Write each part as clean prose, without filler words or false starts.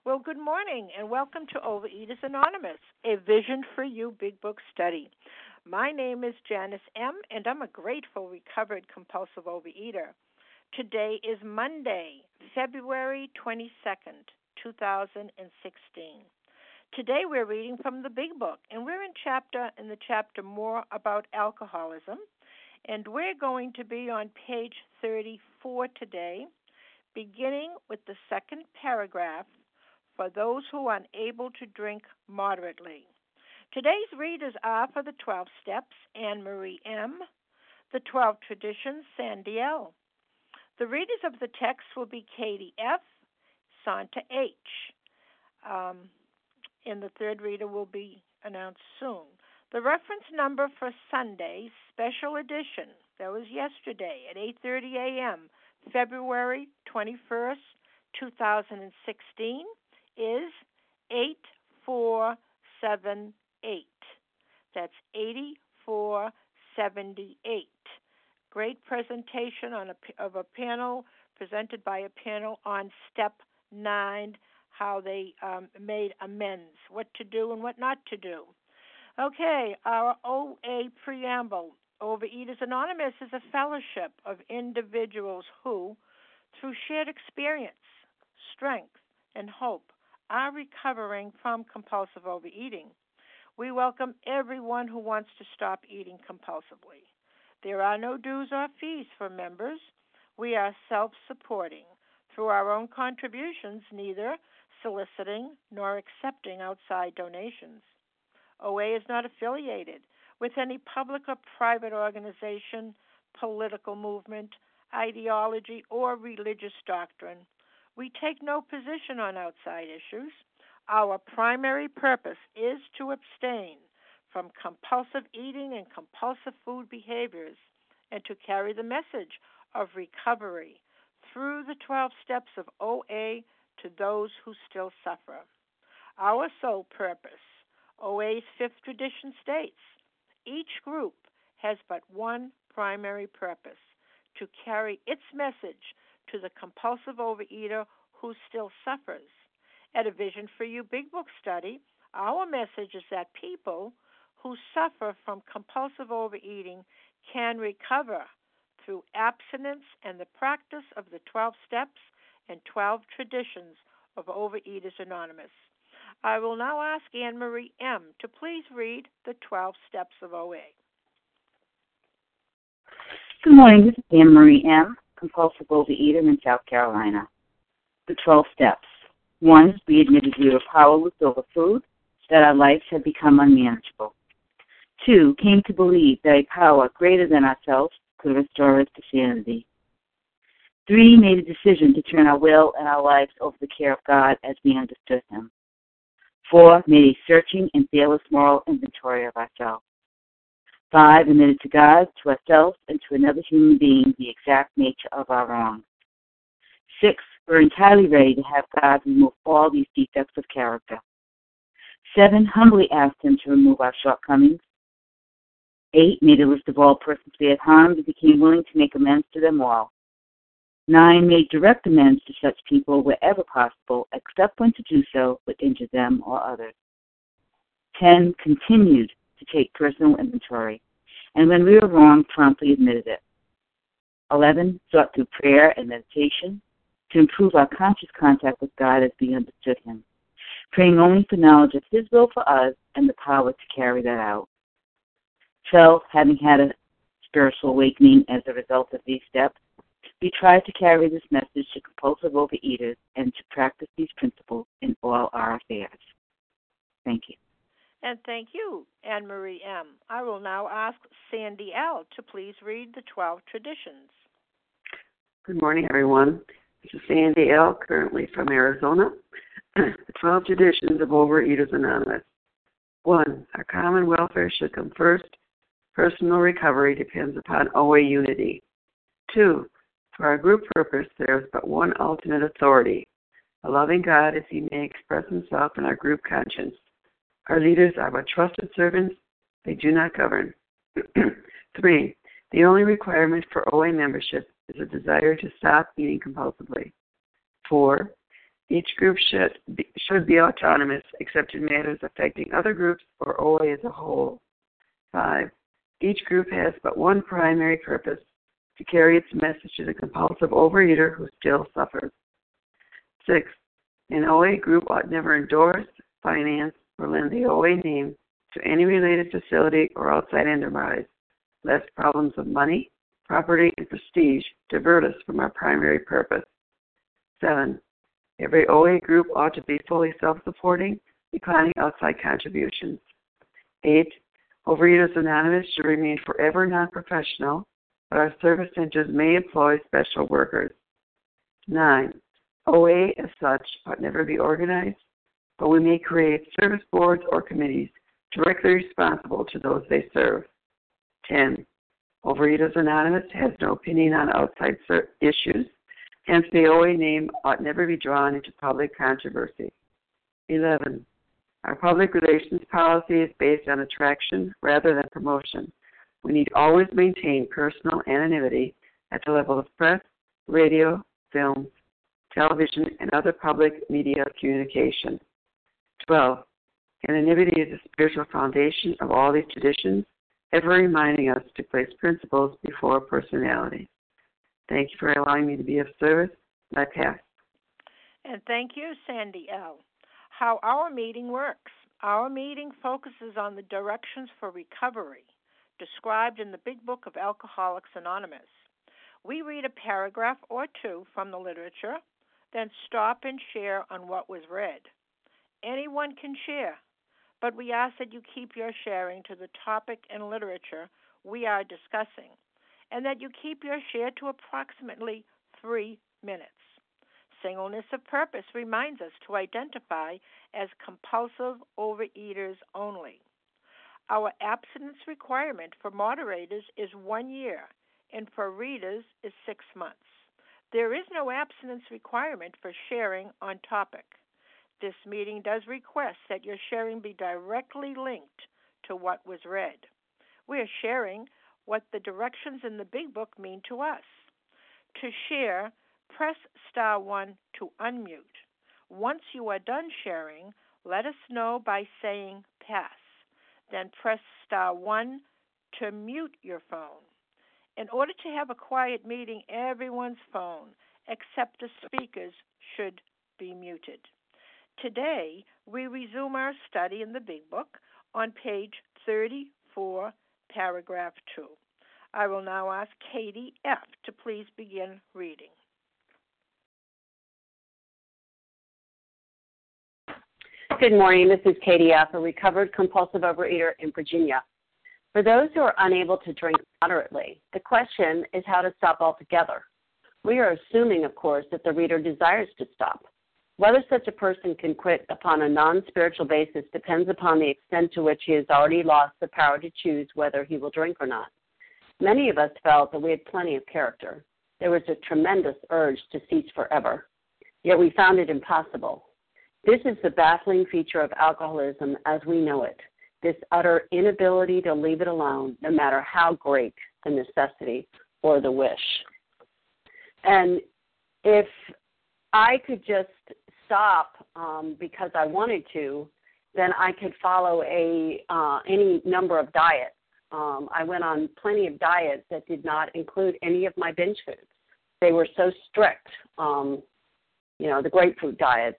Well, good morning and welcome to Overeaters Anonymous, a Vision for You Big Book study. My name is Janice M., and I'm a grateful recovered compulsive overeater. Today is Monday, February 22nd, 2016. Today we're reading from the Big Book, and we're in the chapter More About Alcoholism, and we're going to be on page 34 today, beginning with the second paragraph, for those who are unable to drink moderately. Today's readers are for the 12 Steps, Anne Marie M., the 12 Traditions, Sandy L. The readers of the text will be Katie F., Santa H., and the third reader will be announced soon. The reference number for Sunday's special edition, that was yesterday at 8:30 a.m., February 21st, 2016, is 8478. That's 8478. Great presentation of a panel, presented by a panel on Step 9, how they made amends, what to do and what not to do. Okay, our OA preamble. Overeaters Anonymous is a fellowship of individuals who, through shared experience, strength, and hope, are recovering from compulsive overeating. We welcome everyone who wants to stop eating compulsively. There are no dues or fees for members. We are self-supporting through our own contributions, neither soliciting nor accepting outside donations. OA is not affiliated with any public or private organization, political movement, ideology, or religious doctrine. We take no position on outside issues. Our primary purpose is to abstain from compulsive eating and compulsive food behaviors and to carry the message of recovery through the 12 steps of OA to those who still suffer. Our sole purpose, OA's fifth tradition states, each group has but one primary purpose, to carry its message to the compulsive overeater who still suffers. At a Vision for You Big Book study, our message is that people who suffer from compulsive overeating can recover through abstinence and the practice of the 12 steps and 12 traditions of Overeaters Anonymous. I will now ask Anne Marie M. to please read the 12 steps of OA. Good morning. This is Anne Marie M., compulsive overeater in South Carolina. The 12 steps. 1, we admitted we were powerless over food, that our lives had become unmanageable. 2, came to believe that a power greater than ourselves could restore us to sanity. 3, made a decision to turn our will and our lives over the care of God as we understood Him. 4, made a searching and fearless moral inventory of ourselves. 5, admitted to God, to ourselves, and to another human being the exact nature of our wrongs. 6, we're entirely ready to have God remove all these defects of character. 7, humbly asked Him to remove our shortcomings. 8, made a list of all persons we had harmed and became willing to make amends to them all. 9, made direct amends to such people wherever possible, except when to do so would injure them or others. 10, continued to take personal inventory, and when we were wrong, promptly admitted it. 11, sought through prayer and meditation to improve our conscious contact with God as we understood Him, praying only for knowledge of His will for us and the power to carry that out. 12, having had a spiritual awakening as a result of these steps, we tried to carry this message to compulsive overeaters and to practice these principles in all our affairs. Thank you. And thank you, Anne Marie M. I will now ask Sandy L. to please read the 12 traditions. Good morning, everyone. This is Sandy L., currently from Arizona. The 12 traditions of Overeaters Anonymous. 1, our common welfare should come first. Personal recovery depends upon OA unity. 2, for our group purpose, there is but one ultimate authority, a loving God as He may express Himself in our group conscience. Our leaders are but trusted servants. They do not govern. 3, the only requirement for OA membership is a desire to stop eating compulsively. 4, Each group should be autonomous except in matters affecting other groups or OA as a whole. 5. Each group has but one primary purpose, to carry its message to the compulsive overeater who still suffers. 6. An OA group ought never endorse, finance, or lend the OA name to any related facility or outside enterprise, lest problems of money, property, and prestige divert us from our primary purpose. 7. Every OA group ought to be fully self-supporting, declining outside contributions. 8. Overeaters Anonymous should remain forever non-professional, but our service centers may employ special workers. 9. OA as such ought never be organized, but we may create service boards or committees directly responsible to those they serve. 10. Overeaters Anonymous has no opinion on outside issues, hence the OA name ought never be drawn into public controversy. 11. Our public relations policy is based on attraction rather than promotion. We need always maintain personal anonymity at the level of press, radio, films, television, and other public media communication. 12. Anonymity is the spiritual foundation of all these traditions, ever reminding us to place principles before personality. Thank you for allowing me to be of service. I pass. And thank you, Sandy L. How our meeting works. Our meeting focuses on the directions for recovery described in the Big Book of Alcoholics Anonymous. We read a paragraph or two from the literature, then stop and share on what was read. Anyone can share, but we ask that you keep your sharing to the topic and literature we are discussing, and that you keep your share to approximately 3 minutes. Singleness of purpose reminds us to identify as compulsive overeaters only. Our abstinence requirement for moderators is 1 year, and for readers is 6 months. There is no abstinence requirement for sharing on topic. This meeting does request that your sharing be directly linked to what was read. We are sharing what the directions in the Big Book mean to us. To share, press *1 to unmute. Once you are done sharing, let us know by saying pass. Then press *1 to mute your phone. In order to have a quiet meeting, everyone's phone, except the speaker's, should be muted. Today, we resume our study in the Big Book on page 34, paragraph 2. I will now ask Katie F. to please begin reading. Good morning. This is Katie F., a recovered compulsive overeater in Virginia. For those who are unable to drink moderately, the question is how to stop altogether. We are assuming, of course, that the reader desires to stop. Whether such a person can quit upon a non-spiritual basis depends upon the extent to which he has already lost the power to choose whether he will drink or not. Many of us felt that we had plenty of character. There was a tremendous urge to cease forever. Yet we found it impossible. This is the baffling feature of alcoholism as we know it, this utter inability to leave it alone, no matter how great the necessity or the wish. And if I could just stop because I wanted to, then I could follow any number of diets. I went on plenty of diets that did not include any of my binge foods. They were so strict. The grapefruit diet,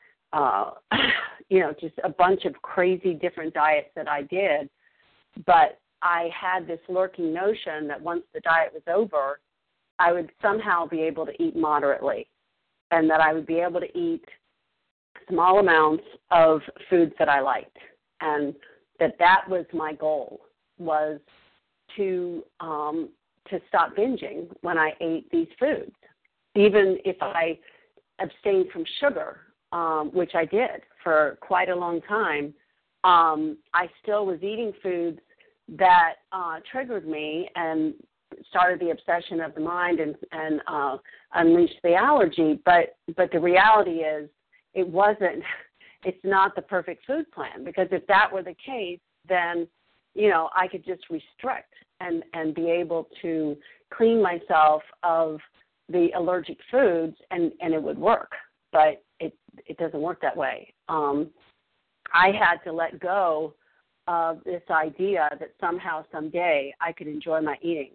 just a bunch of crazy different diets that I did. But I had this lurking notion that once the diet was over, I would somehow be able to eat moderately, and that I would be able to eat small amounts of foods that I liked, and that was my goal, was to stop binging when I ate these foods. Even if I abstained from sugar, which I did for quite a long time, I still was eating foods that triggered me and started the obsession of the mind and unleashed the allergy. But the reality is it's not the perfect food plan, because if that were the case, then, I could just restrict and be able to clean myself of the allergic foods and it would work. But it it doesn't work that way. I had to let go of this idea that somehow, someday, I could enjoy my eating.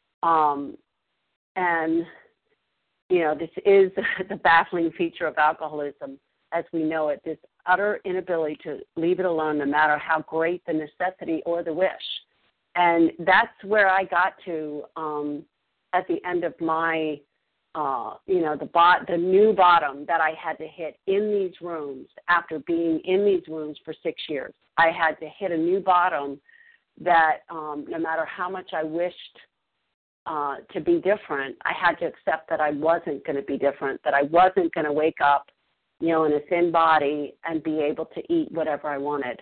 And, this is the baffling feature of alcoholism as we know it, this utter inability to leave it alone no matter how great the necessity or the wish. And that's where I got to at the end of my, the new bottom that I had to hit in these rooms after being in these rooms for 6 years. I had to hit a new bottom that no matter how much I wished to be different, I had to accept that I wasn't going to be different, that I wasn't going to wake up, in a thin body and be able to eat whatever I wanted.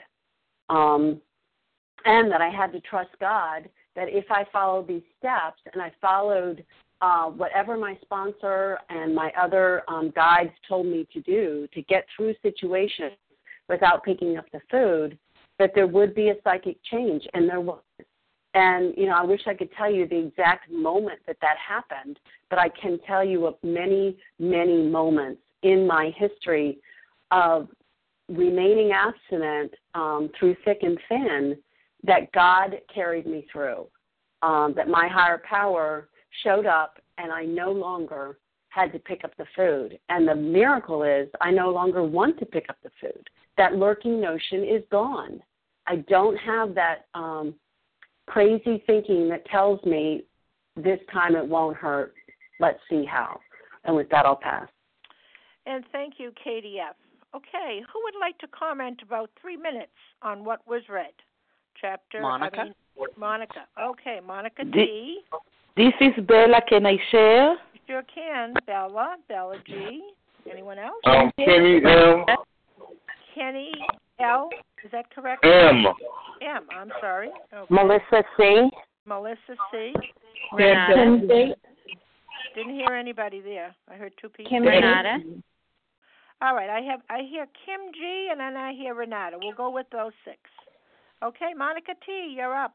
And that I had to trust God that if I followed these steps and I followed whatever my sponsor and my other guides told me to do to get through situations without picking up the food, that there would be a psychic change, and there was. And, I wish I could tell you the exact moment that happened, but I can tell you of many, many moments in my history of remaining abstinent through thick and thin that God carried me through, that my higher power showed up and I no longer had to pick up the food. And the miracle is I no longer want to pick up the food. That lurking notion is gone. I don't have that crazy thinking that tells me this time it won't hurt. Let's see how. And with that, I'll pass. And thank you, KDF. Okay, who would like to comment about 3 minutes on what was read? Monica. Monica. Okay, Monica T. This is Bella. Can I share? You sure can. Bella G. Anyone else? Kenny M. Kenny L. Is that correct? M. I'm sorry. Okay. Melissa C. Melissa C. Renata. Didn't hear anybody there. I heard 2 people. Renata. All right. I hear Kim G. and then I hear Renata. We'll go with those 6. Okay, Monica T. You're up.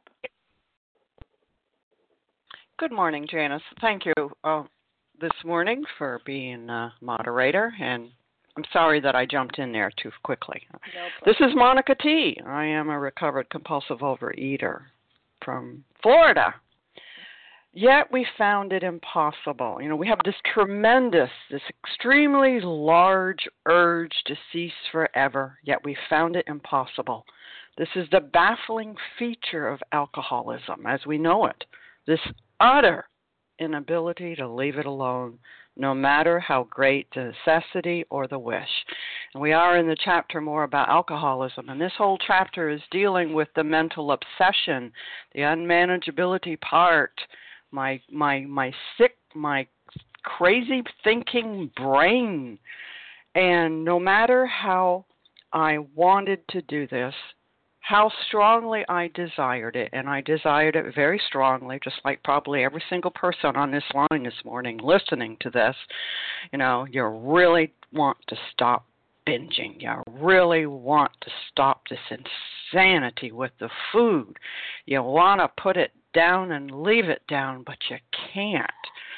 Good morning, Janice. Thank you this morning for being a moderator, and I'm sorry that I jumped in there too quickly. No This is Monica T. I am a recovered compulsive overeater from Florida. Yet we found it impossible. We have this extremely large urge to cease forever, yet we found it impossible. This is the baffling feature of alcoholism as we know it, this utter inability to leave it alone, no matter how great the necessity or the wish. And we are in the chapter more about alcoholism, and this whole chapter is dealing with the mental obsession, the unmanageability part, my sick, my crazy thinking brain. And no matter how I wanted to do this, how strongly I desired it, and I desired it very strongly, just like probably every single person on this line this morning listening to this, you really want to stop binging. You really want to stop this insanity with the food. You want to put it down and leave it down, but you can't,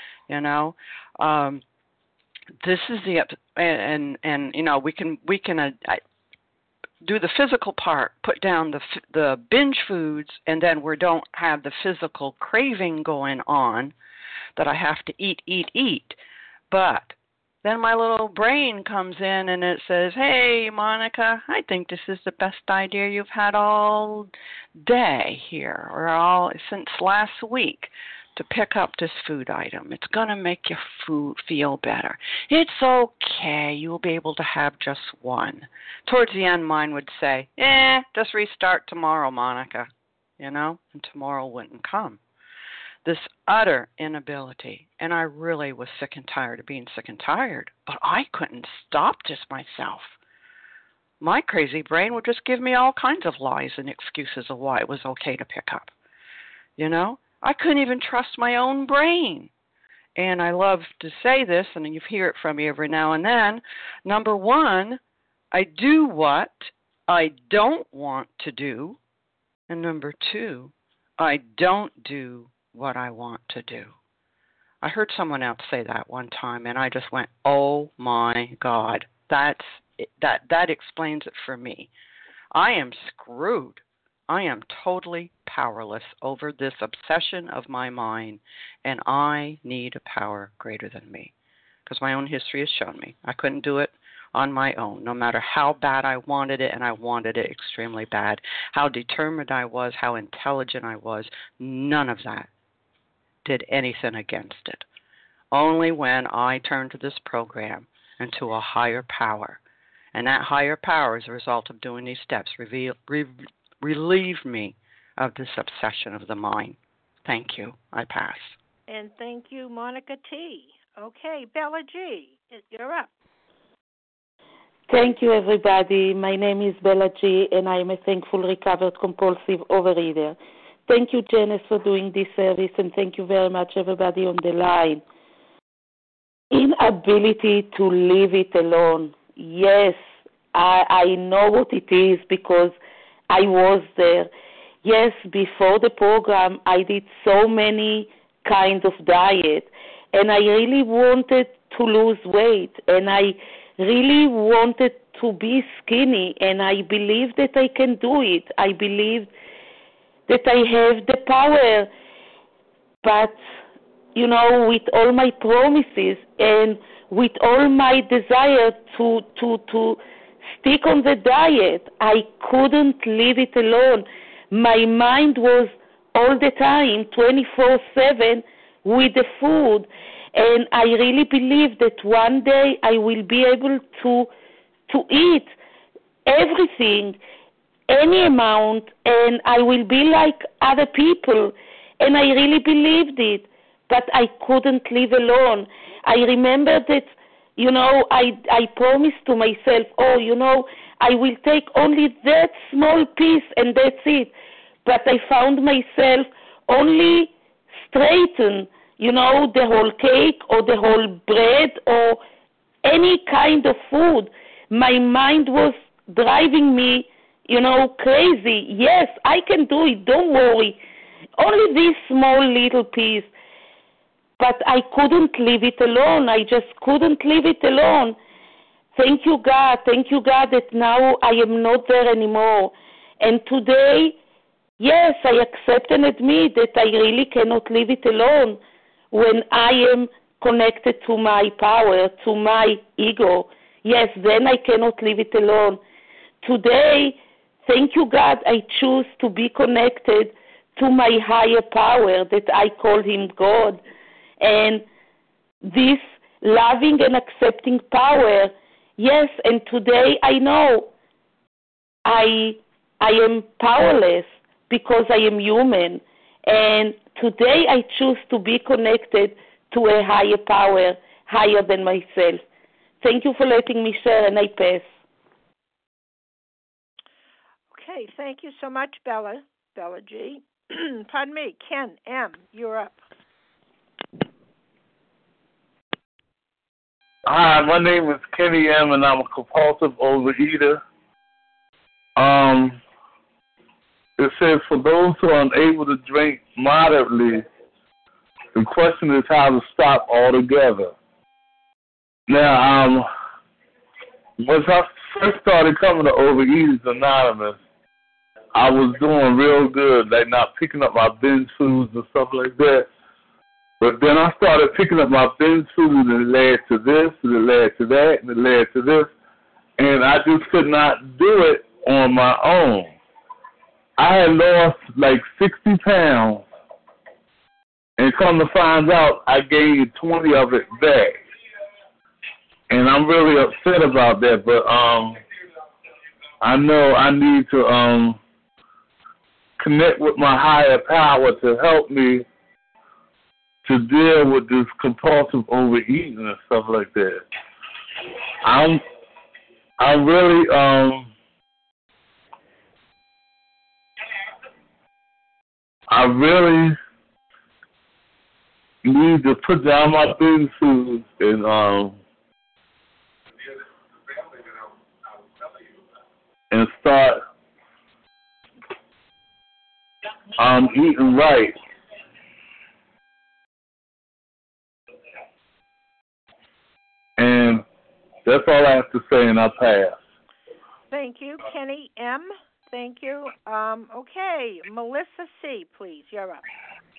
this is the, and we can do the physical part, put down the binge foods, and then we don't have the physical craving going on that I have to eat. But then my little brain comes in and it says, hey, Monica, I think this is the best idea you've had all day here or since last week to pick up this food item. It's going to make your feel better. It's okay. You'll be able to have just one. Towards the end, mine would say, just restart tomorrow, Monica, and tomorrow wouldn't come. This utter inability, and I really was sick and tired of being sick and tired, but I couldn't stop this myself. My crazy brain would just give me all kinds of lies and excuses of why it was okay to pick up, I couldn't even trust my own brain. And I love to say this, and you hear it from me every now and then. Number one, I do what I don't want to do. And number two, I don't do what I want to do. I heard someone else say that one time, and I just went, oh, my God. that explains it for me. I am screwed. I am totally powerless over this obsession of my mind, and I need a power greater than me, because my own history has shown me I couldn't do it on my own, no matter how bad I wanted it, and I wanted it extremely bad, how determined I was, how intelligent I was. None of that did anything against it. Only when I turned to this program and to a higher power, and that higher power, as a result of doing these steps, relieved me of this obsession of the mind. Thank you. I pass. And thank you, Monica T. Okay, Bella G., you're up. Thank you, everybody. My name is Bella G., and I am a thankful recovered compulsive overeater. Thank you, Janice, for doing this service, and thank you very much, everybody on the line. Inability to leave it alone. Yes, I know what it is because I was there. Yes, before the program, I did so many kinds of diet, and I really wanted to lose weight, and I really wanted to be skinny, and I believe that I can do it. I believe that I have the power, but, with all my promises and with all my desire to stick on the diet, I couldn't leave it alone. My mind was all the time, 24/7, with the food, and I really believe that one day I will be able to eat everything, any amount, and I will be like other people, and I really believed it, but I couldn't live alone. I remember that, I promised to myself, I will take only that small piece and that's it, but I found myself only straighten, the whole cake or the whole bread or any kind of food. My mind was driving me, crazy. Yes, I can do it, don't worry. Only this small little piece. But I couldn't leave it alone. I just couldn't leave it alone. Thank you, God. Thank you, God, that now I am not there anymore. And today, yes, I accept and admit that I really cannot leave it alone when I am connected to my power, to my ego. Yes, then I cannot leave it alone. Today, thank you, God, I choose to be connected to my higher power that I call him God. And this loving and accepting power, yes, and today I know I am powerless because I am human. And today I choose to be connected to a higher power, higher than myself. Thank you for letting me share, and I pass. Okay, thank you so much, Bella G. Pardon me, Ken M., you're up. Hi, my name is Kenny M., and I'm a compulsive overeater. It says, for those who are unable to drink moderately, the question is how to stop altogether. Now, once I first started coming to Overeaters Anonymous, I was doing real good, like not picking up my binge foods and stuff like that. But then I started picking up my binge food, and it led to this, and it led to that, and it led to this. And I just could not do it on my own. I had lost like 60 pounds, and come to find out, I gained 20 of it back. And I'm really upset about that, but I know I need to connect with my higher power to help me to deal with this compulsive overeating and stuff like that. I really need to put down my binge foods and start eating right. And That's all I have to say, and I pass. Thank you, Kenny M. Thank you. Okay, Melissa C., please. You're up.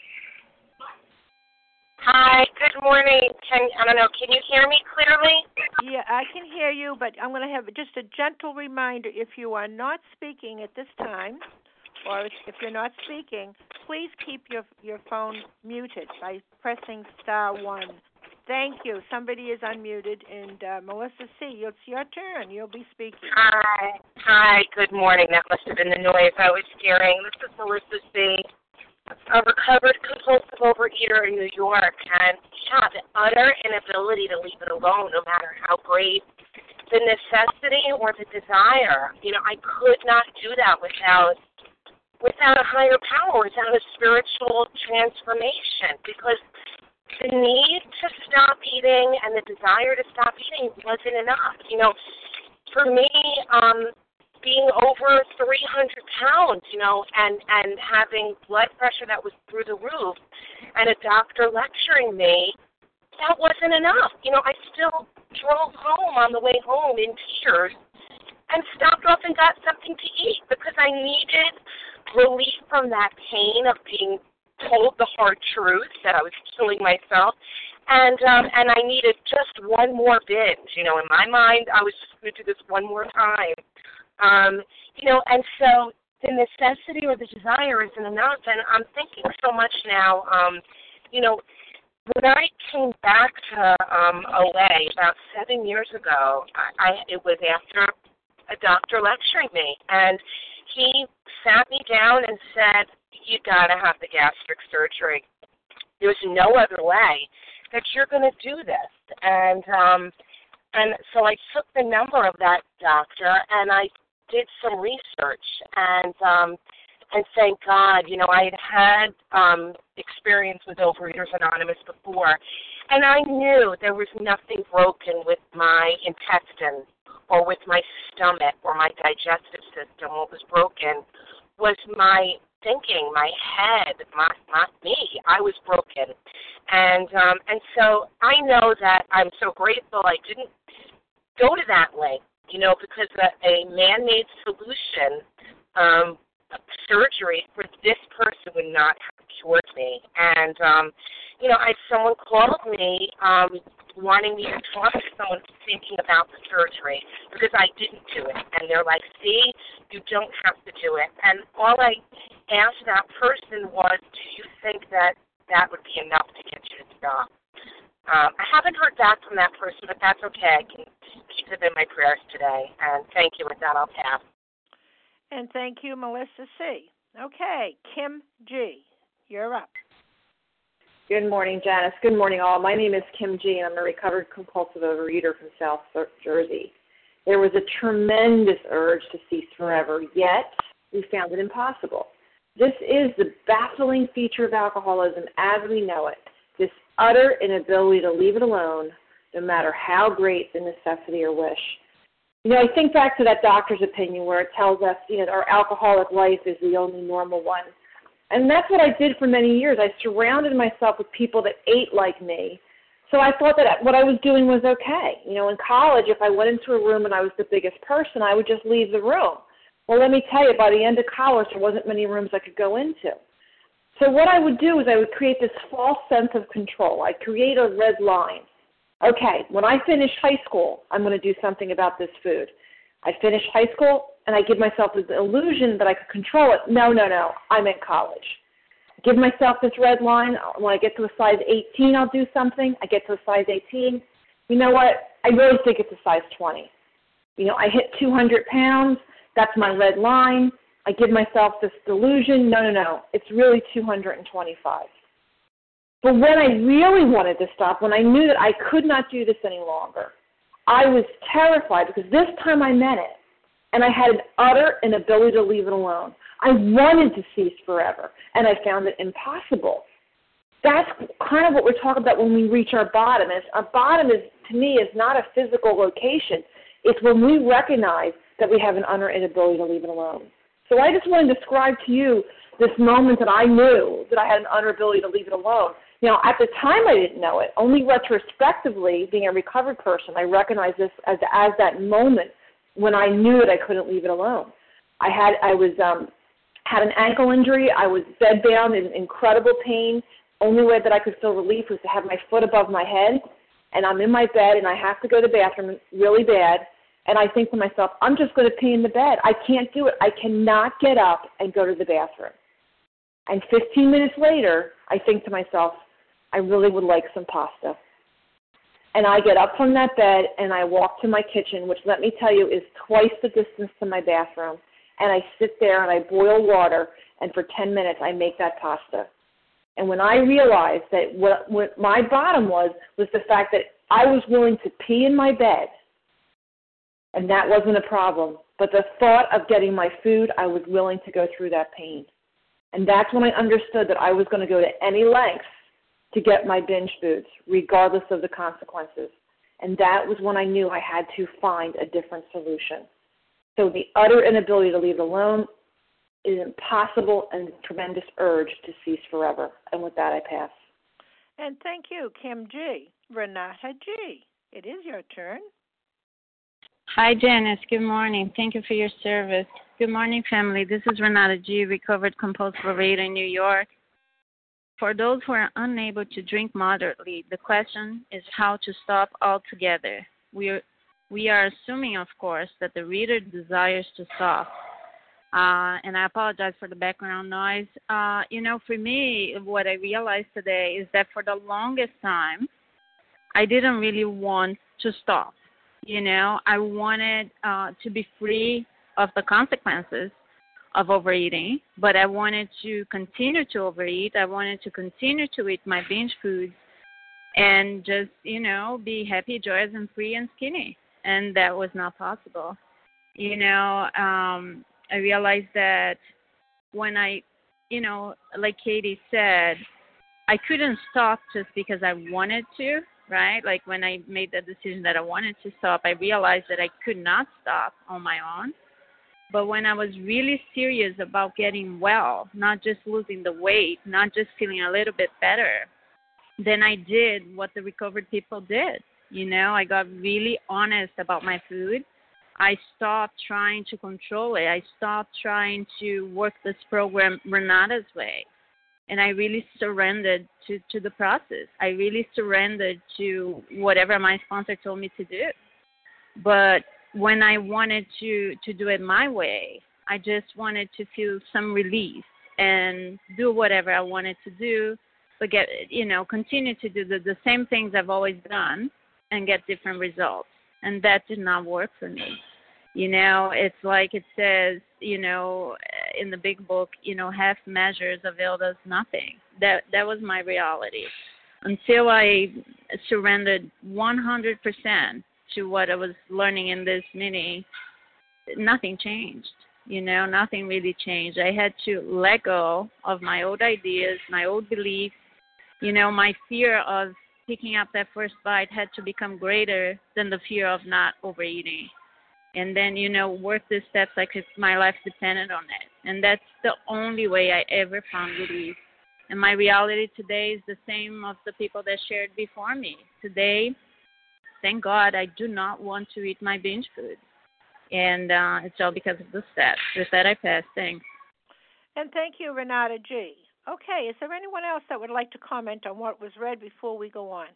Hi, good morning. Can you hear me clearly? Yeah, I can hear you, but I'm going to have just a gentle reminder. If you are not speaking at this time, or if you're not speaking, please keep your phone muted by pressing *1. Thank you. Somebody is unmuted, and Melissa C., it's your turn. You'll be speaking. Hi, good morning. That must have been the noise I was hearing. This is Melissa C., a recovered compulsive overeater in New York, and the utter inability to leave it alone, no matter how great the necessity or the desire. I could not do that without a higher power, without a spiritual transformation, because the need to stop eating and the desire to stop eating wasn't enough. For me, being over 300 pounds, and having blood pressure that was through the roof, and a doctor lecturing me, that wasn't enough. I still drove home on the way home in tears and stopped off and got something to eat because I needed relief from that pain of being told the hard truth that I was killing myself. And I needed just one more binge. In my mind, I was just going to do this one more time. And so the necessity or the desire isn't enough. And I'm thinking so much now, when I came back to OA about 7 years ago, it was after a doctor lecturing me. And he sat me down and said, you got to have the gastric surgery. There's no other way that you're going to do this. And so I took the number of that doctor and I did some research, and thank God, I had experience with Overeaters Anonymous before, and I knew there was nothing broken with my intestines or with my stomach or my digestive system. What was broken was my thinking, my head, not me. I was broken, and so I know that I'm so grateful I didn't go to that length. Because a man-made solution, surgery for this person would not have cured me. And, someone called me wanting me to talk to someone thinking about the surgery because I didn't do it. And they're like, see, you don't have to do it. And all I asked that person was, do you think that would be enough to get you to stop? I haven't heard back from that person, but that's okay. I can keep them in my prayers today. And thank you. With that, I'll pass. And thank you, Melissa C. Okay, Kim G., you're up. Good morning, Janice. Good morning, all. My name is Kim G., and I'm a recovered compulsive overeater from South Jersey. There was a tremendous urge to cease forever, yet we found it impossible. This is the baffling feature of alcoholism as we know it. This utter inability to leave it alone, no matter how great the necessity or wish. I think back to that doctor's opinion where it tells us, our alcoholic life is the only normal one. And that's what I did for many years. I surrounded myself with people that ate like me. So I thought that what I was doing was okay. In college, if I went into a room and I was the biggest person, I would just leave the room. Well, let me tell you, by the end of college, there wasn't many rooms I could go into. So what I would do is I would create this false sense of control. I'd create a red line. Okay, when I finish high school, I'm going to do something about this food. I finish high school, and I give myself this illusion that I could control it. No, I'm in college. I give myself this red line. When I get to a size 18, I'll do something. I get to a size 18. You know what? I really think it's a size 20. I hit 200 pounds. That's my red line. I give myself this delusion, no, it's really 225. But when I really wanted to stop, when I knew that I could not do this any longer, I was terrified because this time I meant it, and I had an utter inability to leave it alone. I wanted to cease forever, and I found it impossible. That's kind of what we're talking about when we reach our bottom. Our bottom is, to me, is not a physical location. It's when we recognize that we have an utter inability to leave it alone. So I just want to describe to you this moment that I knew that I had an utter ability to leave it alone. At the time I didn't know it. Only retrospectively, being a recovered person, I recognize this as that moment when I knew that I couldn't leave it alone. I had an ankle injury. I was bedbound in incredible pain. Only way that I could feel relief was to have my foot above my head, and I'm in my bed, and I have to go to the bathroom really bad, and I think to myself, I'm just going to pee in the bed. I can't do it. I cannot get up and go to the bathroom. And 15 minutes later, I think to myself, I really would like some pasta. And I get up from that bed, and I walk to my kitchen, which, let me tell you, is twice the distance to my bathroom, and I sit there and I boil water, and for 10 minutes I make that pasta. And when I realized that what my bottom was the fact that I was willing to pee in my bed, and that wasn't a problem. But the thought of getting my food, I was willing to go through that pain. And that's when I understood that I was going to go to any lengths to get my binge foods, regardless of the consequences. And that was when I knew I had to find a different solution. So the utter inability to leave it alone is impossible and a tremendous urge to cease forever. And with that, I pass. And thank you, Kim G. Renata G., it is your turn. Hi, Janice. Good morning. Thank you for your service. Good morning, family. This is Renata G., recovered compulsive overeater in New York. For those who are unable to drink moderately, the question is how to stop altogether. We are assuming, of course, that the reader desires to stop. And I apologize for the background noise. For me, what I realized today is that for the longest time, I didn't really want to stop. I wanted to be free of the consequences of overeating, but I wanted to continue to overeat. I wanted to continue to eat my binge foods and just, be happy, joyous, and free and skinny. And that was not possible. I realized that when I, like Katie said, I couldn't stop just because I wanted to, right? Like when I made the decision that I wanted to stop, I realized that I could not stop on my own. But when I was really serious about getting well, not just losing the weight, not just feeling a little bit better, then I did what the recovered people did. I got really honest about my food. I stopped trying to control it. I stopped trying to work this program Renata's way. And I really surrendered to the process. I really surrendered to whatever my sponsor told me to do. But when I wanted to do it my way, I just wanted to feel some relief and do whatever I wanted to do, but continue to do the same things I've always done and get different results. And that did not work for me. It's like it says, in the big book, half measures availed us nothing. That was my reality. Until I surrendered 100% to what I was learning in this mini, nothing changed. Nothing really changed. I had to let go of my old ideas, my old beliefs. My fear of picking up that first bite had to become greater than the fear of not overeating. And then, work the steps like if my life depended on it. And that's the only way I ever found relief. And my reality today is the same of the people that shared before me. Today, thank God, I do not want to eat my binge food. And it's all because of the steps. With that, I pass. Thanks. And thank you, Renata G. Okay, is there anyone else that would like to comment on what was read before we go on?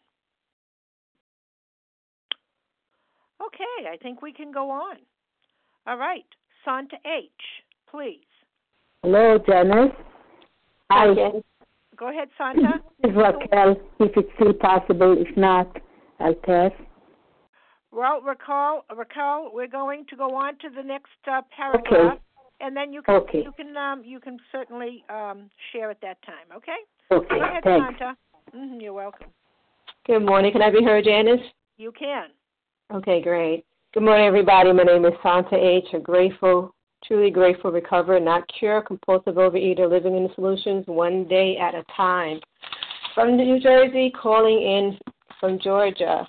Okay, I think we can go on. All right, Santa H., please. Hello, Janice. Hi. Go ahead, Santa. This is Raquel, if it's still possible. If not, I'll pass. Well, Raquel, we're going to go on to the next paragraph, and then you can certainly share at that time. Okay. Okay. Go ahead, thanks. Santa. You're welcome. Good morning. Can I be heard, Janice? You can. Okay, great. Good morning, everybody. My name is Santa H., a grateful, truly grateful, recovered, not cured, compulsive overeater living in the solutions one day at a time. From New Jersey, calling in from Georgia.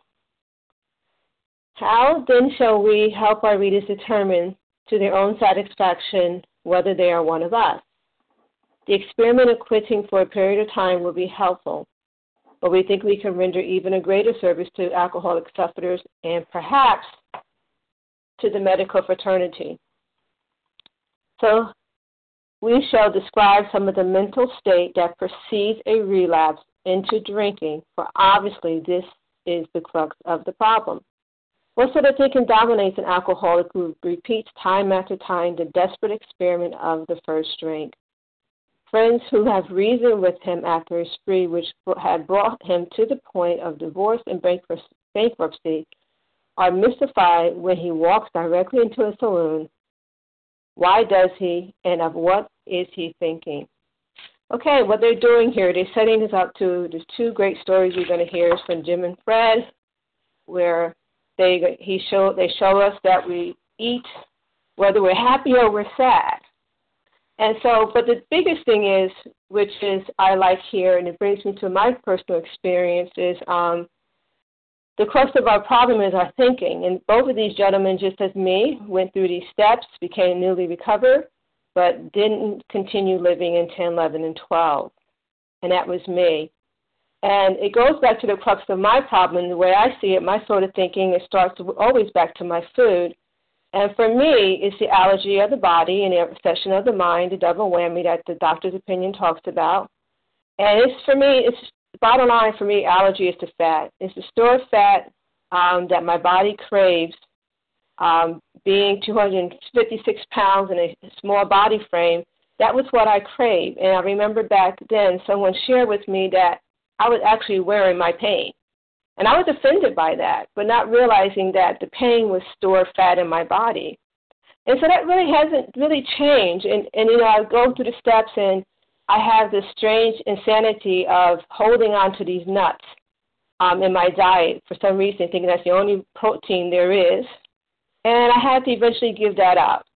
How then shall we help our readers determine to their own satisfaction whether they are one of us? The experiment of quitting for a period of time will be helpful. but we think we can render even a greater service to alcoholic sufferers and perhaps to the medical fraternity. So we shall describe some of the mental state that precedes a relapse into drinking, for obviously this is the crux of the problem. What sort of thinking dominates an alcoholic who repeats time after time the desperate experiment of the first drink? Friends who have reasoned with him after a spree which had brought him to the point of divorce and bankruptcy are mystified when he walks directly into a saloon. Why does he, and of what is he thinking? Okay, what they're doing here, they're setting this up to, there's two great stories you're going to hear from Jim and Fred, where they show us that we eat whether we're happy or we're sad. And so, but the biggest thing is, which is I like here, and it brings me to my personal experience, is the crux of our problem is our thinking. And both of these gentlemen, just as me, went through these steps, became newly recovered, but didn't continue living in 10, 11, and 12. And that was me. And it goes back to the crux of my problem. And the way I see it, my sort of thinking, it starts always back to my food. And for me, it's the allergy of the body and the obsession of the mind, the double whammy that the doctor's opinion talks about. And it's, for me, it's bottom line for me, allergy is to fat. It's the stored fat that my body craves. Being 256 pounds in a small body frame, that was what I craved. And I remember back then someone shared with me that I was actually wearing my pain. And I was offended by that, but not realizing that the pain was stored fat in my body. And so that really hasn't really changed. And you know, I go through the steps and I have this strange insanity of holding on to these nuts in my diet for some reason, thinking that's the only protein there is. And I had to eventually give that up.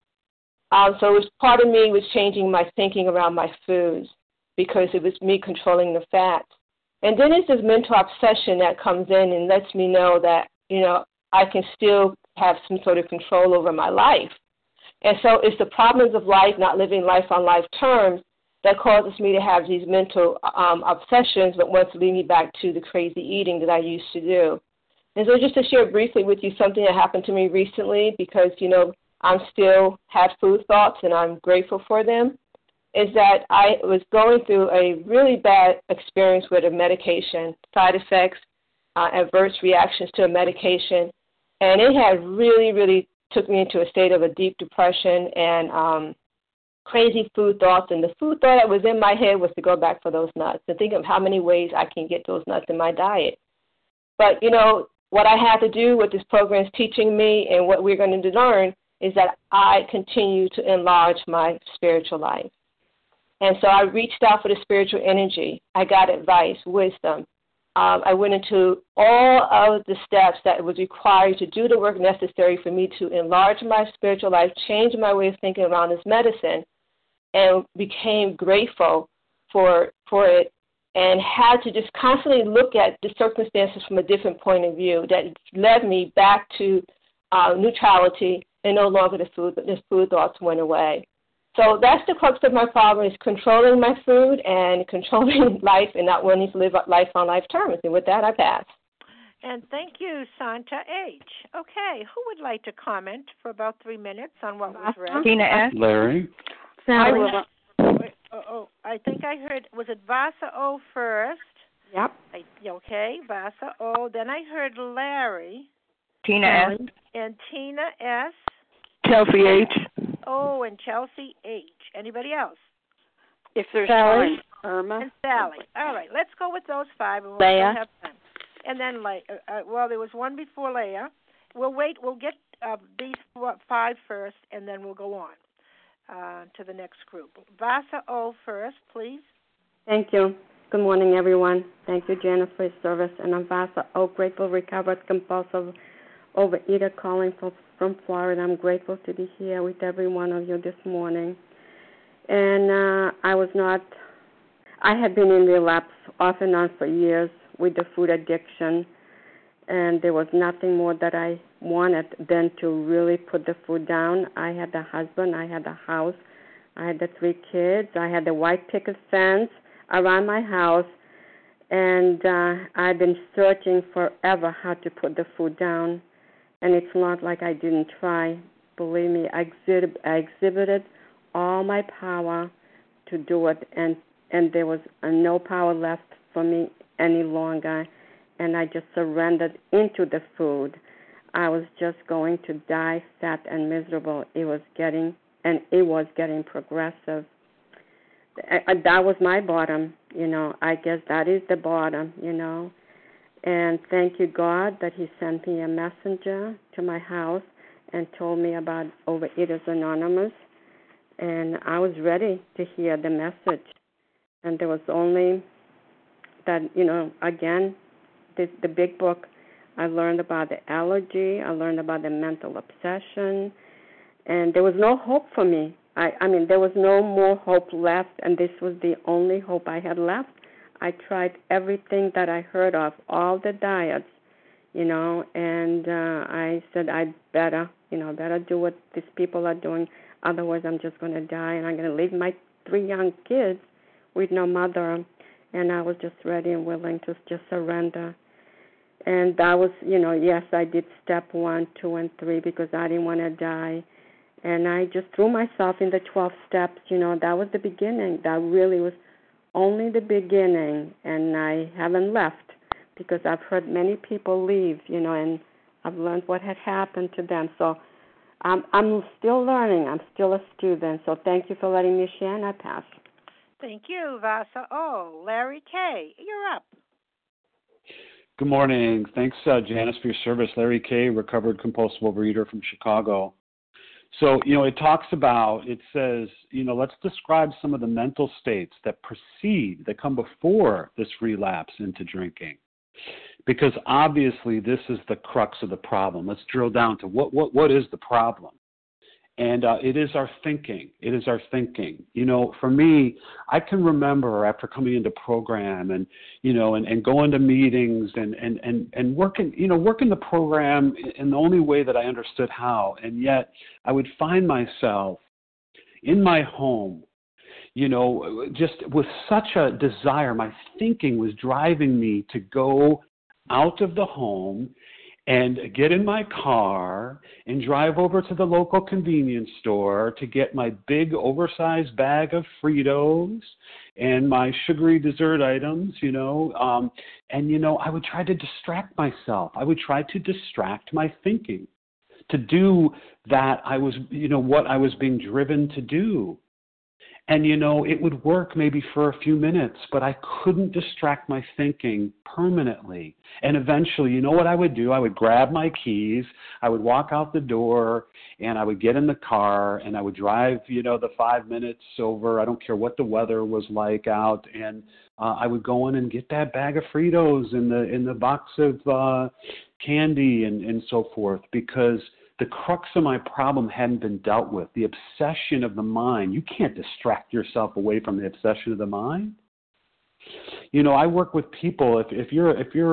So it was part of me was changing my thinking around my foods because it was me controlling the fats. And then it's this mental obsession that comes in and lets me know that, you know, I can still have some sort of control over my life. And so it's the problems of life, not living life on life terms, that causes me to have these mental obsessions, but wants to lead me back to the crazy eating that I used to do. And so just to share briefly with you something that happened to me recently, because, you know, I'm still have food thoughts and I'm grateful for them, is that I was going through a really bad experience with a medication, side effects, adverse reactions to a medication, and it had really, really took me into a state of a deep depression and crazy food thoughts. And the food thought that was in my head was to go back for those nuts and think of how many ways I can get those nuts in my diet. But, you know, what I had to do, what this program is teaching me and what we're going to learn is that I continue to enlarge my spiritual life. And so I reached out for the spiritual energy. I got advice, wisdom. I went into all of the steps that was required to do the work necessary for me to enlarge my spiritual life, change my way of thinking around this medicine, and became grateful for it, and had to just constantly look at the circumstances from a different point of view that led me back to neutrality, and no longer the food thoughts went away. So that's the crux of my problem, is controlling my food and controlling life and not wanting to live life on life terms. And with that, I pass. And thank you, Santa H. Okay, who would like to comment for about 3 minutes on what was read? Tina S. Larry. I think I heard, was it Vasa O first? Yep. Okay, Vasa O. Then I heard Larry. Tina S. And Tina S. Chelsea H. Oh, and Chelsea H. Anybody else? If there's Sally. time. Irma. And Sally. All right, let's go with those 5. And we'll Leah. have time. And then, well, there was one before Leah. We'll wait. We'll get these 5 first, and then we'll go on to the next group. Vasa O first, please. Thank you. Good morning, everyone. Thank you, Janice, for your service. And I'm Vasa O, grateful, recovered, compulsive overeater calling from Florida. I'm grateful to be here with every one of you this morning. And I had been in relapse off and on for years with the food addiction, and there was nothing more that I wanted than to really put the food down. I had a husband, I had a house, I had the 3 kids, I had the white picket fence around my house, And I've been searching forever how to put the food down, and it's not like I didn't try. Believe me, I exhibited all my power to do it, and there was no power left for me any longer, and I just surrendered into the food. I was just going to die fat and miserable. It was getting progressive. That was my bottom, I guess that is the bottom, And thank you, God, that He sent me a messenger to my house and told me about Overeaters Anonymous. And I was ready to hear the message. And there was only that, again, the big book. I learned about the allergy. I learned about the mental obsession. And there was no hope for me. I mean, there was no more hope left, and this was the only hope I had left. I tried everything that I heard of, all the diets, and I said I better do what these people are doing. Otherwise, I'm just going to die, and I'm going to leave my 3 young kids with no mother. And I was just ready and willing to just surrender. And that was, yes, I did step 1, 2, and 3 because I didn't want to die. And I just threw myself in the 12 steps. That was the beginning. That really was only the beginning, and I haven't left because I've heard many people leave, and I've learned what had happened to them. So I'm still learning. I'm still a student. So thank you for letting me share, and I pass. Thank you, Vasa. Oh, Larry K., you're up. Good morning. Thanks, Janice, for your service. Larry K., recovered compulsive overeater from Chicago. So, it says, let's describe some of the mental states that come before this relapse into drinking. Because obviously this is the crux of the problem. Let's drill down to what is the problem? And it is our thinking. It is our thinking. For me, I can remember after coming into program and going to meetings and working the program in the only way that I understood how. And yet I would find myself in my home, just with such a desire. My thinking was driving me to go out of the home and get in my car and drive over to the local convenience store to get my big oversized bag of Fritos and my sugary dessert items, I would try to distract myself. I would try to distract my thinking to do that what I was being driven to do. And, it would work maybe for a few minutes, but I couldn't distract my thinking permanently. And eventually, what I would do? I would grab my keys, I would walk out the door, and I would get in the car, and I would drive, the 5 minutes over. I don't care what the weather was like out, and I would go in and get that bag of Fritos in the box of candy and so forth, because the crux of my problem hadn't been dealt with. The obsession of the mind. You can't distract yourself away from the obsession of the mind. I work with people. If you're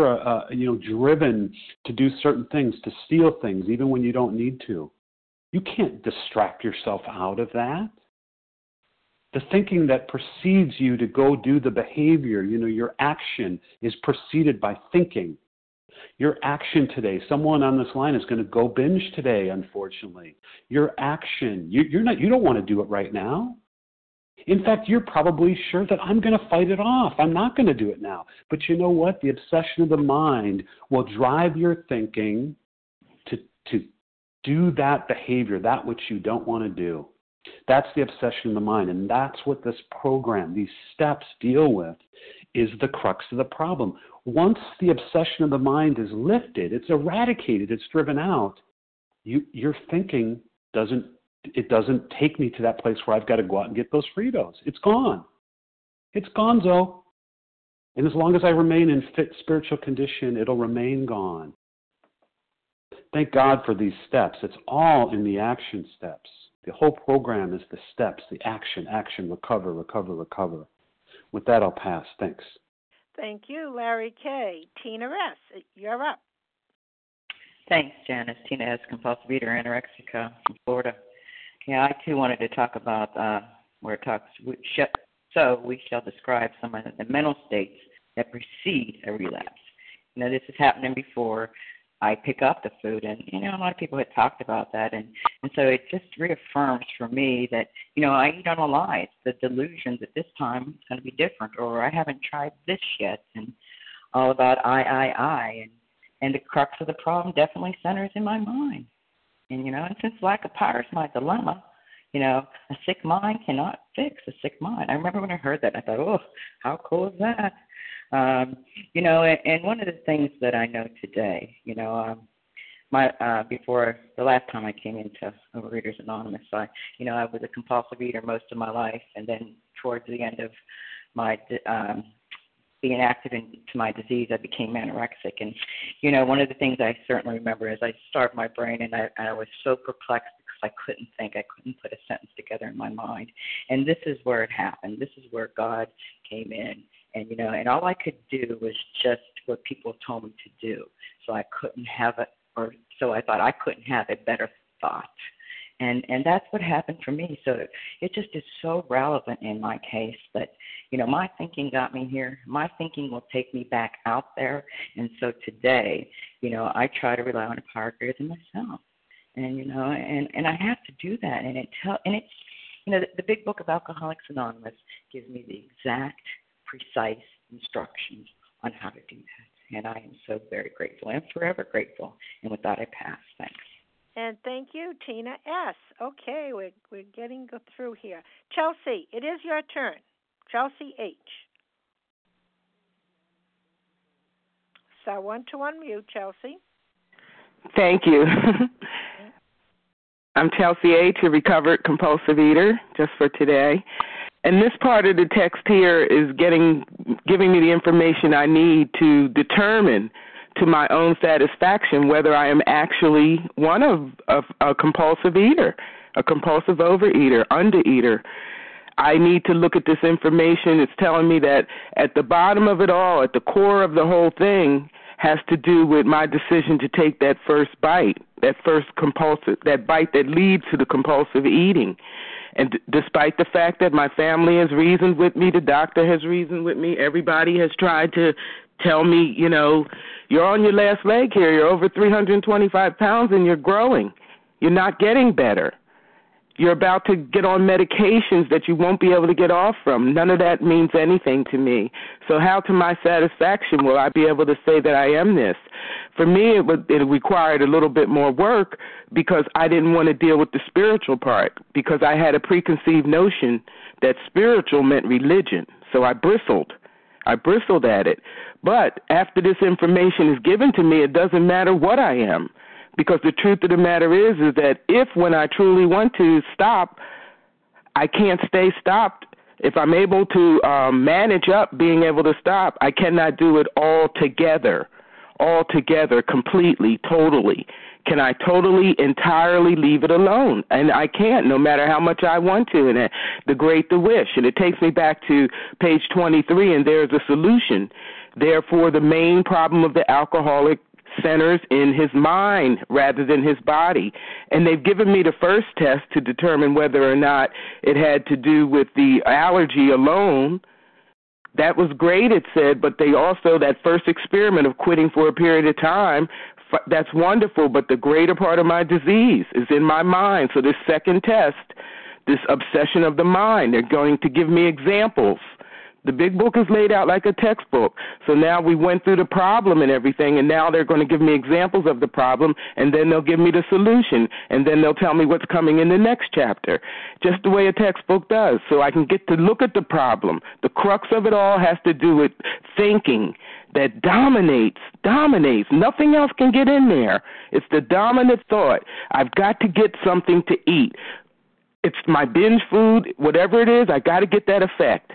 driven to do certain things, to steal things, even when you don't need to, you can't distract yourself out of that. The thinking that precedes you to go do the behavior, your action is preceded by thinking. Your action today, someone on this line is going to go binge today, unfortunately. Your action, you don't want to do it right now. In fact, you're probably sure that I'm going to fight it off. I'm not going to do it now. But you know what? The obsession of the mind will drive your thinking to do that behavior, that which you don't want to do. That's the obsession of the mind, and that's what this program, these steps deal with, is the crux of the problem. Once the obsession of the mind is lifted, it's eradicated, it's driven out, your thinking doesn't take me to that place where I've got to go out and get those Fritos. It's gone. It's gonzo. And as long as I remain in fit spiritual condition, it'll remain gone. Thank God for these steps. It's all in the action steps. The whole program is the steps, the action, recover, recover, recover. With that, I'll pass. Thanks. Thank you, Larry K. Tina S., you're up. Thanks, Janice. Tina S., compulsive eater, anorexica from Florida. Yeah, I too wanted to talk about where it talks, so we shall describe some of the mental states that precede a relapse. This has happened before. I pick up the food, and a lot of people had talked about that, and so it just reaffirms for me that I eat on a lie. It's the delusion that this time it's going to be different, or I haven't tried this yet, and all about I, and the crux of the problem definitely centers in my mind, and since lack of power is my dilemma, a sick mind cannot fix a sick mind. I remember when I heard that, I thought, oh, how cool is that? And one of the things that I know today, before the last time I came into Overeaters Anonymous, I was a compulsive eater most of my life, and then towards the end of my being active into my disease, I became anorexic. And one of the things I certainly remember is I starved my brain, and I was so perplexed because I couldn't think, I couldn't put a sentence together in my mind. And this is where it happened. This is where God came in. And, and all I could do was just what people told me to do. So I couldn't have it, or so I thought I couldn't have a better thought. And that's what happened for me. So it just is so relevant in my case that, my thinking got me here. My thinking will take me back out there. And so today, I try to rely on a power greater than myself. And, and I have to do that. And it's, the big book of Alcoholics Anonymous gives me the exact precise instructions on how to do that. And I am so very grateful and forever grateful. And with that, I pass. Thanks. And thank you, Tina S. Okay, we're getting through here. Chelsea, it is your turn. Chelsea H. So I want to unmute, Chelsea. Thank you. I'm Chelsea H., a recovered compulsive eater, just for today. And this part of the text here is giving me the information I need to determine to my own satisfaction whether I am actually one of a compulsive eater, a compulsive overeater, undereater. I need to look at this information. It's telling me that at the bottom of it all, at the core of the whole thing, has to do with my decision to take that first bite, that bite that leads to the compulsive eating. And despite the fact that my family has reasoned with me, the doctor has reasoned with me, everybody has tried to tell me, you're on your last leg here, you're over 325 pounds and you're growing. You're not getting better. You're about to get on medications that you won't be able to get off from. None of that means anything to me. So how, to my satisfaction, will I be able to say that I am this? For me, it required a little bit more work because I didn't want to deal with the spiritual part, because I had a preconceived notion that spiritual meant religion. So I bristled at it. But after this information is given to me, it doesn't matter what I am. Because the truth of the matter is that if, when I truly want to stop, I can't stay stopped. If I'm able to manage up being able to stop, I cannot do it all together, completely, totally. Can I totally, entirely leave it alone? And I can't, no matter how much I want to. And the great the wish. And it takes me back to page 23, and there's a solution. Therefore, the main problem of the alcoholic centers in his mind rather than his body. And they've given me the first test to determine whether or not it had to do with the allergy alone. That was great, it said, but they also, that first experiment of quitting for a period of time, that's wonderful, but the greater part of my disease is in my mind. So this second test, this obsession of the mind, they're going to give me examples. The big book is laid out like a textbook. So now we went through the problem and everything, and now they're going to give me examples of the problem, and then they'll give me the solution, and then they'll tell me what's coming in the next chapter, just the way a textbook does. So I can get to look at the problem. The crux of it all has to do with thinking that dominates. Nothing else can get in there. It's the dominant thought. I've got to get something to eat. It's my binge food, whatever it is, I got to get that effect.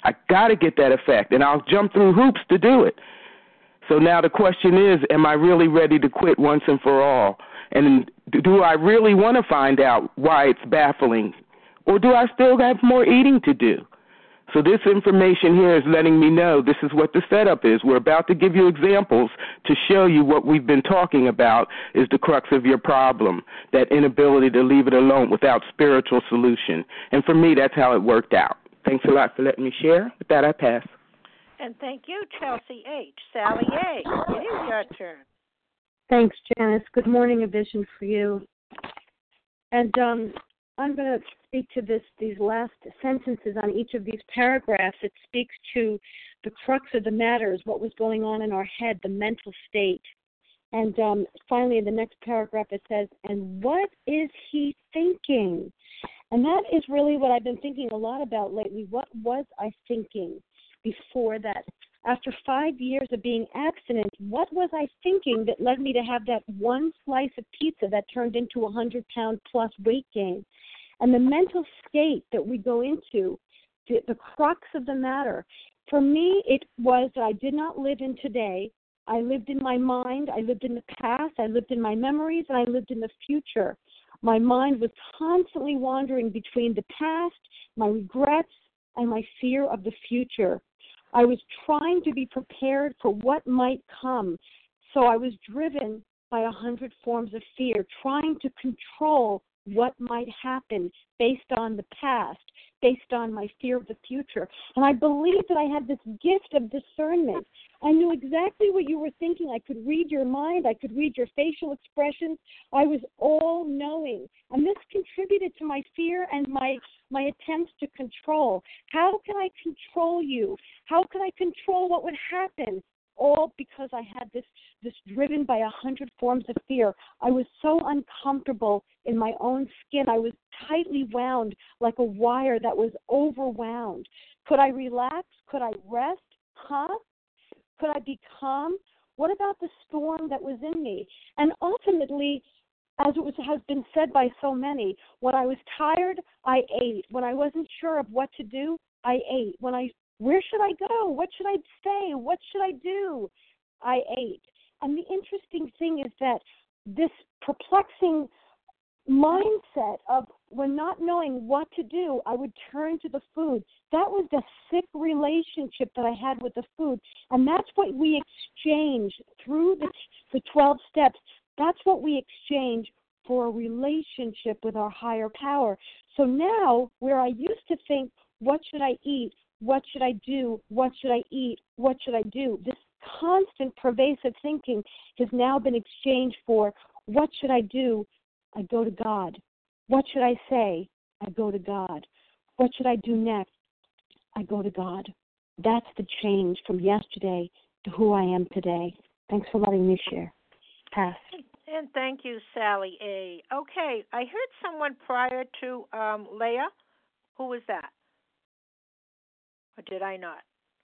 And I'll jump through hoops to do it. So now the question is, am I really ready to quit once and for all? And do I really want to find out why it's baffling? Or do I still have more eating to do? So this information here is letting me know this is what the setup is. We're about to give you examples to show you what we've been talking about is the crux of your problem, that inability to leave it alone without spiritual solution. And for me, that's how it worked out. Thanks a lot for letting me share. With that, I pass. And thank you, Chelsea H. Sally A., it is your turn. Thanks, Janice. Good morning, a vision for you. And I'm going to speak to these last sentences on each of these paragraphs. It speaks to the crux of the matter, is what was going on in our head, the mental state. And finally, in the next paragraph, it says, and what is he thinking? And that is really what I've been thinking a lot about lately. What was I thinking before that? After 5 years of being abstinent, what was I thinking that led me to have that one slice of pizza that turned into a 100-pound plus weight gain? And the mental state that we go into, the crux of the matter, for me, it was that I did not live in today. I lived in my mind, I lived in the past, I lived in my memories, and I lived in the future. My mind was constantly wandering between the past, my regrets, and my fear of the future. I was trying to be prepared for what might come, so I was driven by 100 forms of fear, trying to control what might happen based on the past, based on my fear of the future. And I believed that I had this gift of discernment. I knew exactly what you were thinking. I could read your mind. I could read your facial expressions. I was all-knowing. And this contributed to my fear and my attempts to control. How can I control you? How can I control what would happen? All because I had this driven by 100 forms of fear. I was so uncomfortable in my own skin. I was tightly wound like a wire that was overwound. Could I relax? Could I rest? Could I be calm? What about the storm that was in me? And ultimately, as has been said by so many, when I was tired, I ate. When I wasn't sure of what to do, I ate. Where should I go? What should I say? What should I do? I ate. And the interesting thing is that this perplexing mindset of when not knowing what to do, I would turn to the food. That was the sick relationship that I had with the food. And that's what we exchange through the 12 steps. That's what we exchange for a relationship with our higher power. So now, where I used to think, what should I eat? What should I do? What should I eat? What should I do? This constant pervasive thinking has now been exchanged for, what should I do? I go to God. What should I say? I go to God. What should I do next? I go to God. That's the change from yesterday to who I am today. Thanks for letting me share. Pass. And thank you, Sally A. Okay, I heard someone prior to Leah. Who was that? Or did I not?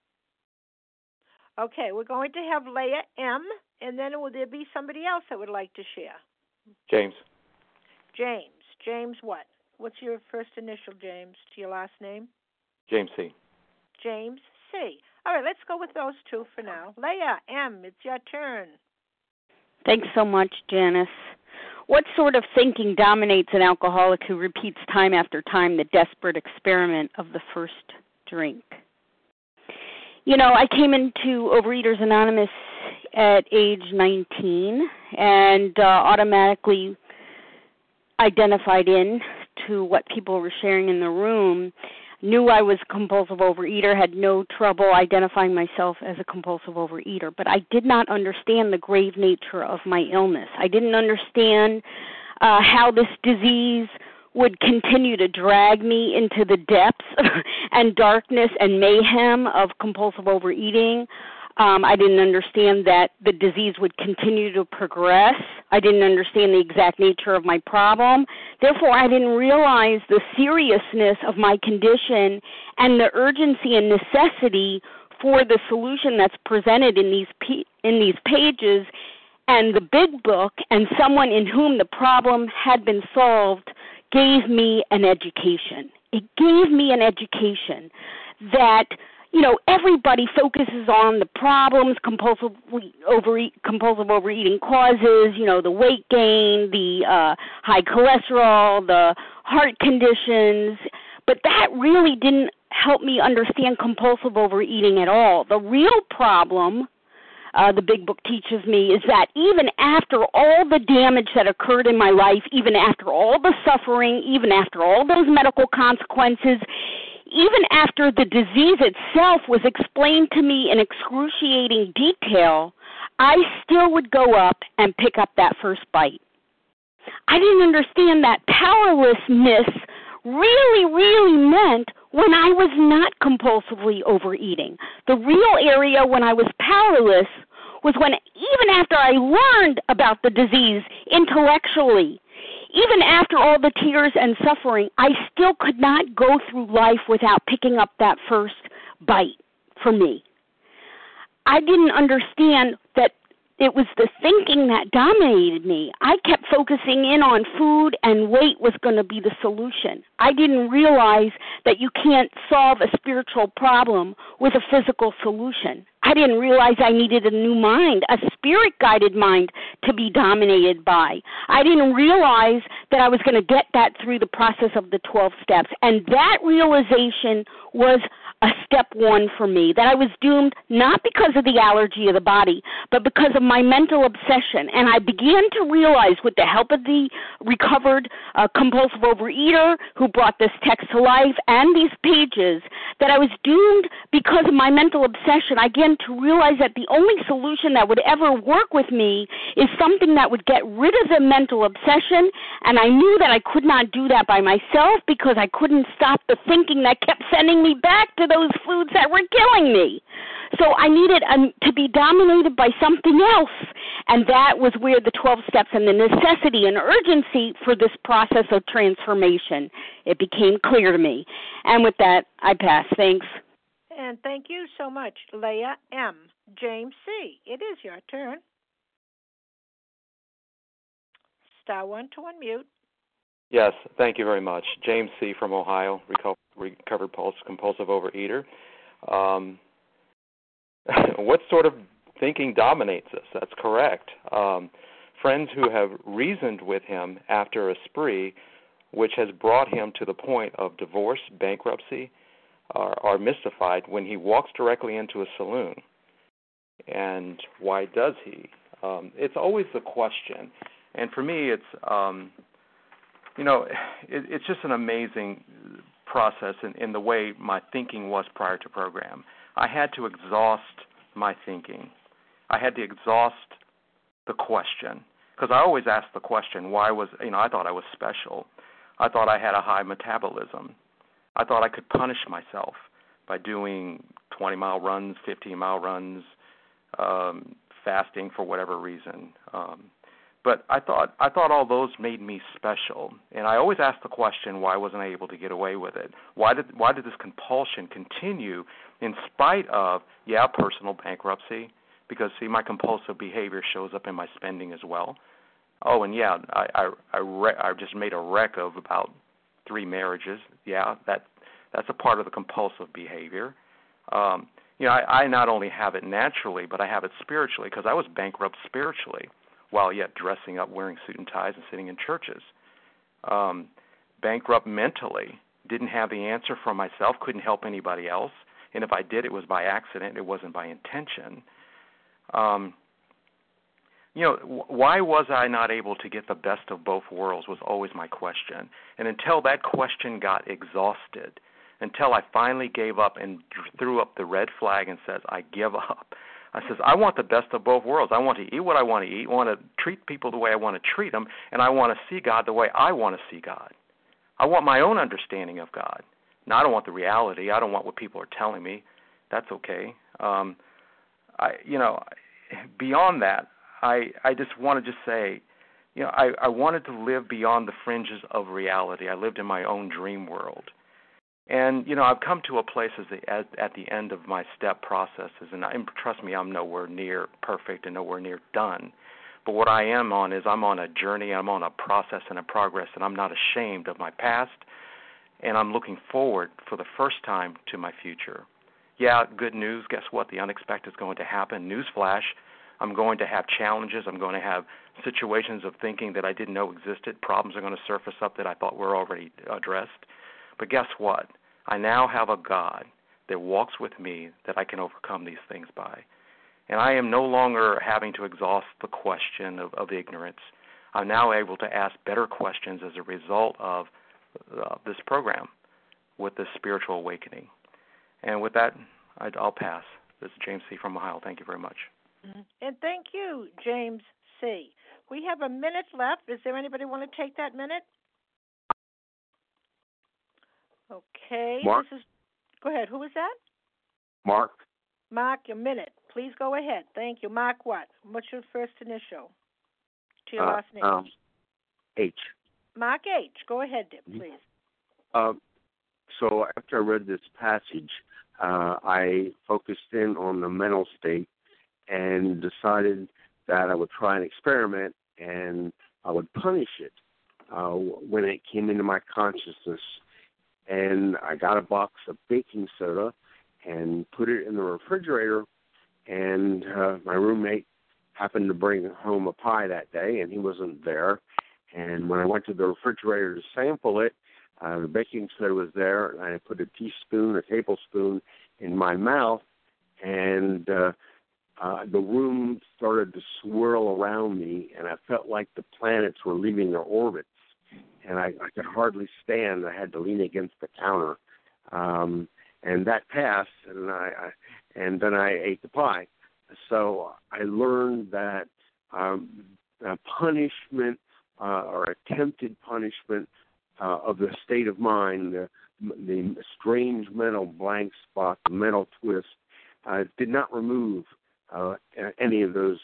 Okay, we're going to have Leah M., and then will there be somebody else that would like to share? James. James what? What's your first initial, James, to your last name? James C. James C. All right, let's go with those two for now. Leah M., it's your turn. Thanks so much, Janice. What sort of thinking dominates an alcoholic who repeats time after time the desperate experiment of the first drink? You know, I came into Overeaters Anonymous at age 19 and automatically identified in to what people were sharing in the room, knew I was a compulsive overeater, had no trouble identifying myself as a compulsive overeater, but I did not understand the grave nature of my illness. I didn't understand how this disease would continue to drag me into the depths and darkness and mayhem of compulsive overeating. I didn't understand that the disease would continue to progress. I didn't understand the exact nature of my problem. Therefore, I didn't realize the seriousness of my condition and the urgency and necessity for the solution that's presented in these pages and the big book, and someone in whom the problem had been solved gave me an education. It gave me an education that, you know, everybody focuses on the problems compulsive overeating causes, you know, the weight gain, the high cholesterol, the heart conditions, but that really didn't help me understand compulsive overeating at all. The real problem, the big book teaches me, is that even after all the damage that occurred in my life, even after all the suffering, even after all those medical consequences, even after the disease itself was explained to me in excruciating detail, I still would go up and pick up that first bite. I didn't understand that powerlessness really meant when I was not compulsively overeating. The real area when I was powerless was when, even after I learned about the disease intellectually, even after all the tears and suffering, I still could not go through life without picking up that first bite for me. I didn't understand that it was the thinking that dominated me. I kept focusing in on food and weight was going to be the solution. I didn't realize that you can't solve a spiritual problem with a physical solution. I didn't realize I needed a new mind, a spirit-guided mind to be dominated by. I didn't realize that I was going to get that through the process of the 12 steps. And that realization was a step one for me, that I was doomed not because of the allergy of the body, but because of my mental obsession. And I began to realize, with the help of the recovered compulsive overeater who brought this text to life and these pages, that I was doomed because of my mental obsession. I began to realize that the only solution that would ever work with me is something that would get rid of the mental obsession, and I knew that I could not do that by myself because I couldn't stop the thinking that kept sending me back to those foods that were killing me. So I needed to be dominated by something else, and that was where the 12 steps and the necessity and urgency for this process of transformation, it became clear to me. And with that, I pass. Thanks. And thank you so much, Leah M. James C., it is your turn. Star 1 to unmute. Yes, thank you very much. James C. from Ohio, recovered compulsive overeater. What sort of thinking dominates us? That's correct. Friends who have reasoned with him after a spree, which has brought him to the point of divorce, bankruptcy, are mystified when he walks directly into a saloon. And why does he? It's always the question. And for me, it's, it's just an amazing process in the way my thinking was prior to program. I had to exhaust my thinking. I had to exhaust the question. Because I always ask the question, why was, I thought I was special. I thought I had a high metabolism. I thought I could punish myself by doing 20-mile runs, 15-mile runs, fasting for whatever reason. But I thought all those made me special. And I always asked the question, why wasn't I able to get away with it? Why did this compulsion continue in spite of, personal bankruptcy? Because, see, my compulsive behavior shows up in my spending as well. Oh, and I just made a wreck of about 3 marriages. Yeah, that's a part of the compulsive behavior. I not only have it naturally, but I have it spiritually because I was bankrupt spiritually while yet dressing up, wearing suit and ties, and sitting in churches. Bankrupt mentally, didn't have the answer for myself, couldn't help anybody else, and if I did, it was by accident, it wasn't by intention. Why was I not able to get the best of both worlds was always my question. And until that question got exhausted, until I finally gave up and threw up the red flag and says, I give up. I says, I want the best of both worlds. I want to eat what I want to eat, I want to treat people the way I want to treat them, and I want to see God the way I want to see God. I want my own understanding of God. Now, I don't want the reality. I don't want what people are telling me. That's okay. Beyond that, I just want to just say, I wanted to live beyond the fringes of reality. I lived in my own dream world. And, I've come to a place at the end of my step processes, and trust me, I'm nowhere near perfect and nowhere near done. But what I am on is I'm on a journey, I'm on a process and a progress, and I'm not ashamed of my past, and I'm looking forward for the first time to my future. Yeah, good news, guess what? The unexpected is going to happen. Newsflash, I'm going to have challenges. I'm going to have situations of thinking that I didn't know existed. Problems are going to surface up that I thought were already addressed. But guess what? I now have a God that walks with me that I can overcome these things by. And I am no longer having to exhaust the question of ignorance. I'm now able to ask better questions as a result of this program. with this spiritual awakening. And with that, I'll pass. This is James C. from Ohio. Thank you very much. And thank you, James C. We have a minute left. Is there anybody want to take that minute? Okay. Mark? Go ahead. Who is that? Mark? Mark, a minute. Please go ahead. Thank you. Mark what? What's your first initial to your last name? H. Mark H. Go ahead, please. So after I read this passage, I focused in on the mental state and decided that I would try an experiment and I would punish it when it came into my consciousness. And I got a box of baking soda and put it in the refrigerator, and my roommate happened to bring home a pie that day, and he wasn't there. And when I went to the refrigerator to sample it, the baking soda was there, and I put a tablespoon in my mouth, and the room started to swirl around me, and I felt like the planets were leaving their orbits, and I could hardly stand. I had to lean against the counter, and that passed, and then I ate the pie. So I learned that punishment or attempted punishment of the state of mind, the strange mental blank spot, the mental twist, did not remove any of those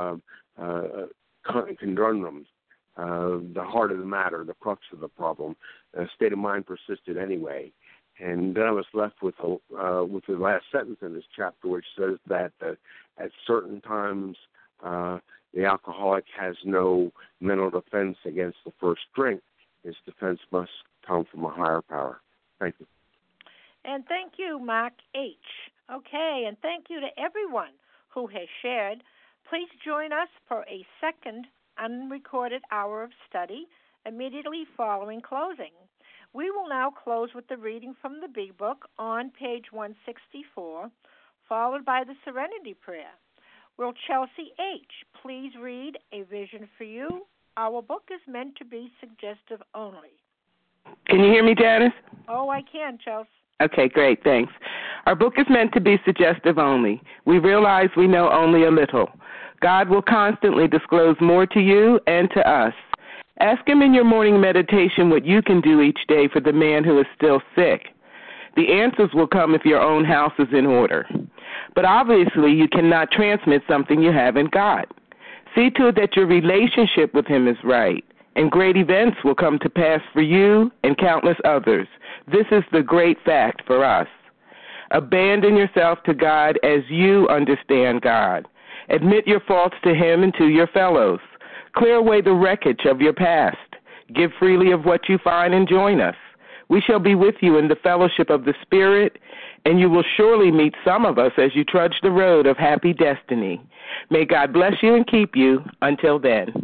conundrums. The heart of the matter, the crux of the problem, the state of mind persisted anyway. And then I was left with the last sentence in this chapter, which says that at certain times the alcoholic has no mental defense against the first drink. His defense must come from a higher power. Thank you. And thank you, Mark H. Okay, and thank you to everyone who has shared. Please join us for a second unrecorded hour of study immediately following closing. We will now close with the reading from the Big Book on page 164, followed by the Serenity Prayer. Will Chelsea H. please read A Vision for You? Our book is meant to be suggestive only. Can you hear me, Janice? Oh, I can, Chelsea. Okay, great, thanks. Our book is meant to be suggestive only. We realize we know only a little. God will constantly disclose more to you and to us. Ask him in your morning meditation what you can do each day for the man who is still sick. The answers will come if your own house is in order. But obviously, you cannot transmit something you haven't got. See to it that your relationship with him is right, and great events will come to pass for you and countless others. This is the great fact for us. Abandon yourself to God as you understand God. Admit your faults to him and to your fellows. Clear away the wreckage of your past. Give freely of what you find and join us. We shall be with you in the fellowship of the Spirit, and you will surely meet some of us as you trudge the road of happy destiny. May God bless you and keep you until then.